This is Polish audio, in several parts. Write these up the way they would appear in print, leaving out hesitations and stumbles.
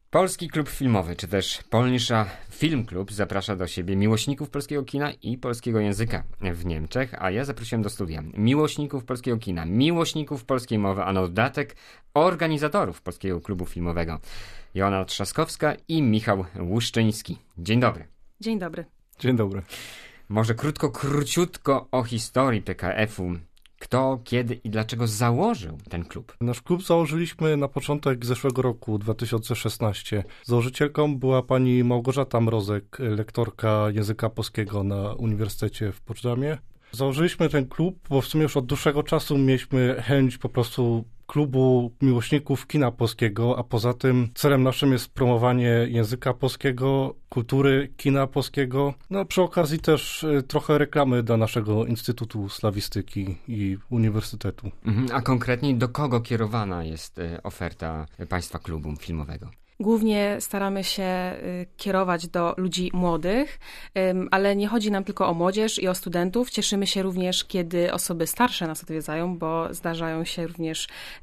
Polski Klub Filmowy, czy też Polnischer Film Club zaprasza do siebie miłośników polskiego kina i polskiego języka w Niemczech, a ja zaprosiłem do studia miłośników polskiego kina, miłośników polskiej mowy, a na dodatek organizatorów Polskiego Klubu Filmowego. Joanna Trzaskowska i Michał Łuszczyński. Dzień dobry. Dzień dobry. Dzień dobry. Może króciutko o historii PKF-u. Kto, kiedy i dlaczego założył ten klub? Nasz klub założyliśmy na początek zeszłego roku, 2016. Założycielką była pani Małgorzata Mrozek, lektorka języka polskiego na Uniwersytecie w Poczdamie. Założyliśmy ten klub, bo w sumie już od dłuższego czasu mieliśmy chęć po prostu klubu miłośników kina polskiego, a poza tym celem naszym jest promowanie języka polskiego, kultury kina polskiego. No przy okazji też trochę reklamy dla naszego Instytutu Slawistyki i Uniwersytetu. A konkretniej do kogo kierowana jest oferta Państwa klubu filmowego? Głównie staramy się kierować do ludzi młodych, ale nie chodzi nam tylko o młodzież i o studentów. Cieszymy się również, kiedy osoby starsze nas odwiedzają, bo zdarzają się również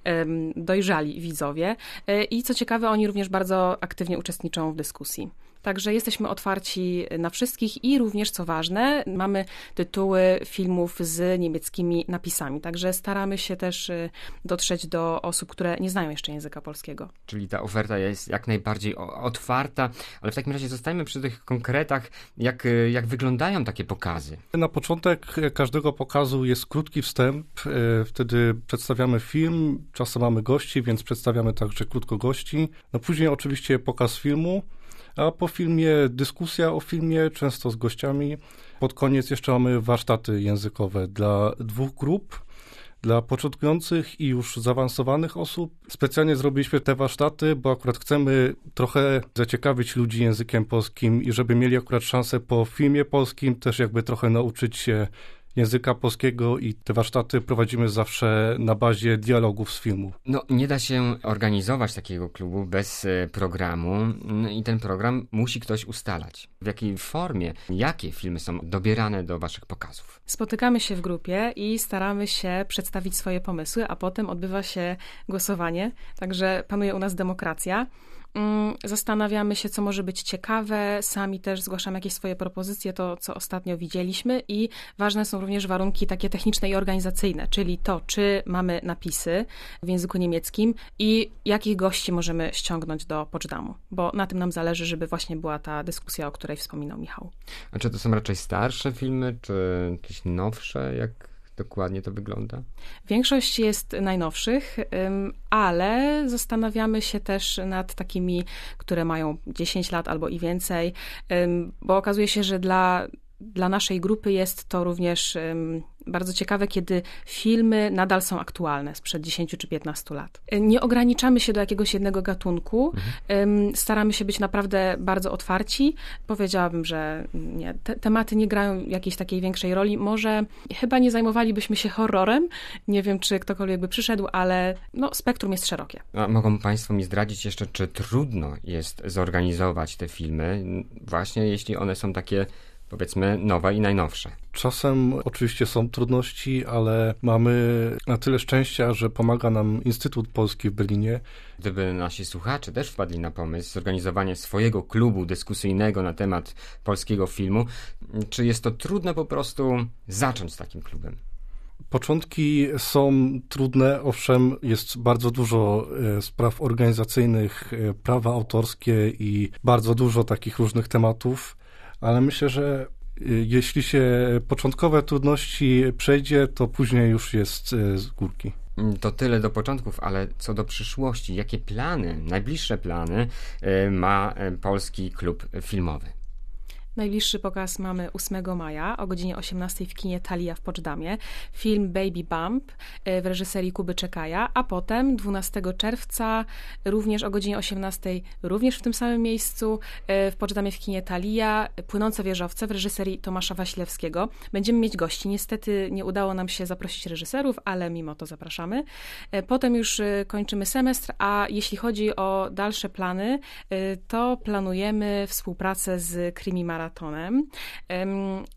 dojrzali widzowie. I co ciekawe, oni również bardzo aktywnie uczestniczą w dyskusji. Także jesteśmy otwarci na wszystkich i również, co ważne, mamy tytuły filmów z niemieckimi napisami. Także staramy się też dotrzeć do osób, które nie znają jeszcze języka polskiego. Czyli ta oferta jest jak najbardziej otwarta, ale w takim razie zostańmy przy tych konkretach. Jak wyglądają takie pokazy? Na początek każdego pokazu jest krótki wstęp. Wtedy przedstawiamy film, czasem mamy gości, więc przedstawiamy także krótko gości. No później oczywiście pokaz filmu. A po filmie dyskusja o filmie, często z gościami. Pod koniec jeszcze mamy warsztaty językowe dla dwóch grup, dla początkujących i już zaawansowanych osób. Specjalnie zrobiliśmy te warsztaty, bo akurat chcemy trochę zaciekawić ludzi językiem polskim i żeby mieli akurat szansę po filmie polskim też jakby trochę nauczyć się języka polskiego i te warsztaty prowadzimy zawsze na bazie dialogów z filmu. No, nie da się organizować takiego klubu bez programu i ten program musi ktoś ustalać. W jakiej formie, jakie filmy są dobierane do waszych pokazów? Spotykamy się w grupie i staramy się przedstawić swoje pomysły, a potem odbywa się głosowanie, także panuje u nas demokracja. Zastanawiamy się, co może być ciekawe, sami też zgłaszamy jakieś swoje propozycje, to co ostatnio widzieliśmy i ważne są również warunki takie techniczne i organizacyjne, czyli to, czy mamy napisy w języku niemieckim i jakich gości możemy ściągnąć do Poczdamu, bo na tym nam zależy, żeby właśnie była ta dyskusja, o której wspominał Michał. A czy to są raczej starsze filmy, czy jakieś nowsze, jak dokładnie to wygląda? Większość jest najnowszych, ale zastanawiamy się też nad takimi, które mają 10 lat albo i więcej, bo okazuje się, że dla naszej grupy jest to również bardzo ciekawe, kiedy filmy nadal są aktualne sprzed 10 czy 15 lat. Nie ograniczamy się do jakiegoś jednego gatunku, staramy się być naprawdę bardzo otwarci. Powiedziałabym, że nie, tematy nie grają jakiejś takiej większej roli. Może chyba nie zajmowalibyśmy się horrorem, nie wiem, czy ktokolwiek by przyszedł, ale no, spektrum jest szerokie. A mogą Państwo mi zdradzić jeszcze, czy trudno jest zorganizować te filmy, właśnie jeśli one są takie, powiedzmy, nowe i najnowsze? Czasem oczywiście są trudności, ale mamy na tyle szczęścia, że pomaga nam Instytut Polski w Berlinie. Gdyby nasi słuchacze też wpadli na pomysł zorganizowania swojego klubu dyskusyjnego na temat polskiego filmu, czy jest to trudne po prostu zacząć z takim klubem? Początki są trudne, owszem, jest bardzo dużo spraw organizacyjnych, prawa autorskie i bardzo dużo takich różnych tematów, ale myślę, że jeśli się początkowe trudności przejdzie, to później już jest z górki. To tyle do początków, ale co do przyszłości, jakie plany, najbliższe plany ma Polski Klub Filmowy? Najbliższy pokaz mamy 8 maja o godzinie 18 w kinie Thalia w Poczdamie. Film Baby Bump w reżyserii Kuby Czekaja, a potem 12 czerwca również o godzinie 18 również w tym samym miejscu w Poczdamie w kinie Thalia Płynące wieżowce w reżyserii Tomasza Wasilewskiego. Będziemy mieć gości. Niestety nie udało nam się zaprosić reżyserów, ale mimo to zapraszamy. Potem już kończymy semestr, a jeśli chodzi o dalsze plany, to planujemy współpracę z Krimi Maratonem.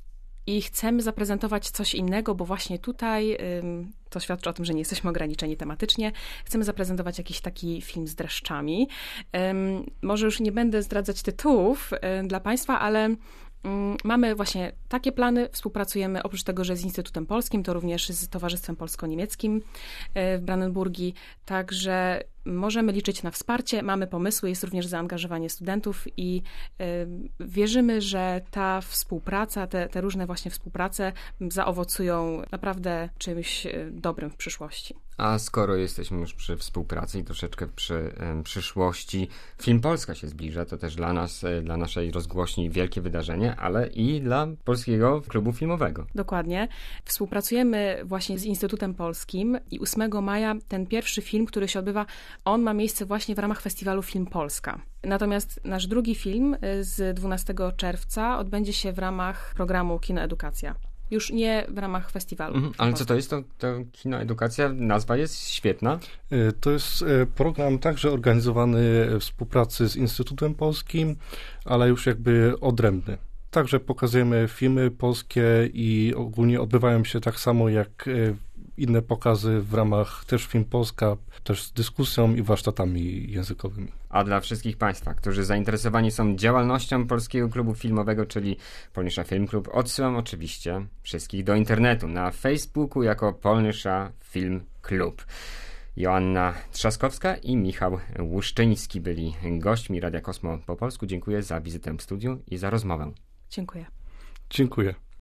i chcemy zaprezentować coś innego, bo właśnie tutaj to świadczy o tym, że nie jesteśmy ograniczeni tematycznie. Chcemy zaprezentować jakiś taki film z dreszczami. Może już nie będę zdradzać tytułów dla Państwa, ale mamy właśnie takie plany, współpracujemy oprócz tego, że z Instytutem Polskim, to również z Towarzystwem Polsko-Niemieckim w Brandenburgii, także możemy liczyć na wsparcie, mamy pomysły, jest również zaangażowanie studentów i wierzymy, że ta współpraca, te różne właśnie współprace zaowocują naprawdę czymś dobrym w przyszłości. A skoro jesteśmy już przy współpracy i troszeczkę przy przyszłości, Film Polska się zbliża, to też dla nas, dla naszej rozgłośni wielkie wydarzenie, ale i dla Polskiego Klubu Filmowego. Dokładnie. Współpracujemy właśnie z Instytutem Polskim i 8 maja ten pierwszy film, który się odbywa, on ma miejsce właśnie w ramach festiwalu Film Polska. Natomiast nasz drugi film z 12 czerwca odbędzie się w ramach programu Kino Edukacja. Już nie w ramach festiwalu. Ale co to jest? To Kino Edukacja, nazwa jest świetna. To jest program także organizowany w współpracy z Instytutem Polskim, ale już jakby odrębny. Także pokazujemy filmy polskie i ogólnie odbywają się tak samo jak inne pokazy w ramach też Film Polska, też z dyskusją i warsztatami językowymi. A dla wszystkich Państwa, którzy zainteresowani są działalnością Polskiego Klubu Filmowego, czyli Polnisza Film Klub, odsyłam oczywiście wszystkich do internetu, na Facebooku jako Polnisza Film Klub. Joanna Trzaskowska i Michał Łuszczyński byli gośćmi Radia Kosmo po polsku. Dziękuję za wizytę w studiu i za rozmowę. Dziękuję. Dziękuję.